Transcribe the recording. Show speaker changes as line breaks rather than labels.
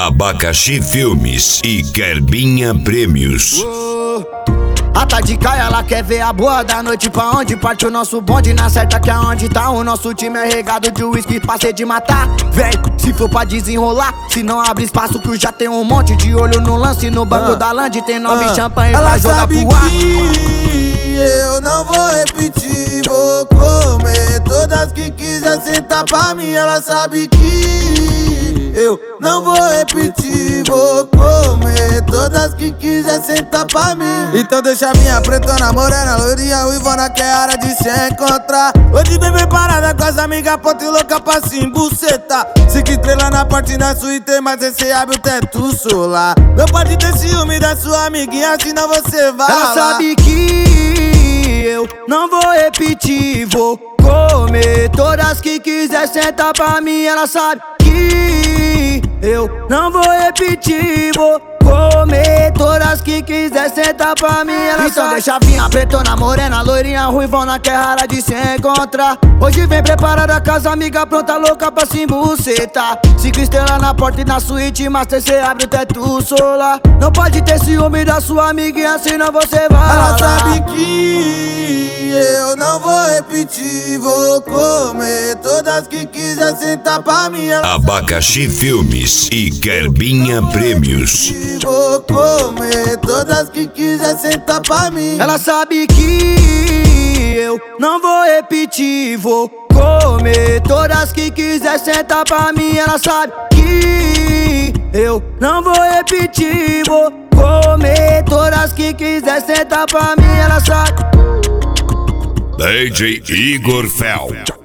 Abacaxi Filmes e Kerbinha Prêmios.
A Tadica, ela quer ver a boa da noite, pra onde parte o nosso bonde. Na certa que é onde tá o nosso time, é regado de uísque pra ser de matar. Véi, se for pra desenrolar, se não abre espaço que eu já tenho um monte de olho no lance. No banco da land tem 9 champanhe pra jogar pro ar.
Que eu não vou repetir, vou comer todas que quiser sentar pra mim. Ela sabe que eu não vou repetir, vou comer todas que quiser sentar pra mim. Então deixa minha pretona, morena, loirinha, ruivona, que é hora de se encontrar. Hoje bem preparada com as amigas, ponta e louca pra se embucetar. 5 estrelas na parte da suíte, mas esse abre o teto solar. Não pode ter ciúme da sua amiguinha, senão você vai.
Ela sabe que eu não vou repetir, vou comer todas que quiser sentar pra mim. Ela sabe que eu não vou repetir, vou comer todas que quiser sentar pra mim. Ela então sabe. Deixa vir a pretona, morena, loirinha, ruivona, que é rara de se encontrar. Hoje vem preparada com as amigas, pronta, louca pra se embucetar. 5 estrelas na porta e na suíte, mas cê abre o teto solar. Não pode ter ciúme da sua amiguinha, senão você vai.
Ela sabe que eu não vou repetir, vou comer todas que quiser sentar pra mim.
Abacaxi Filmes e Kerbinha Prêmios.
Vou comer todas que quiser sentar pra mim.
Ela sabe que eu não vou repetir, vou comer todas que quiser sentar pra mim. Ela sabe que eu não vou repetir, vou comer todas que quiser sentar pra mim. Ela sabe.
DJ Igor Fel.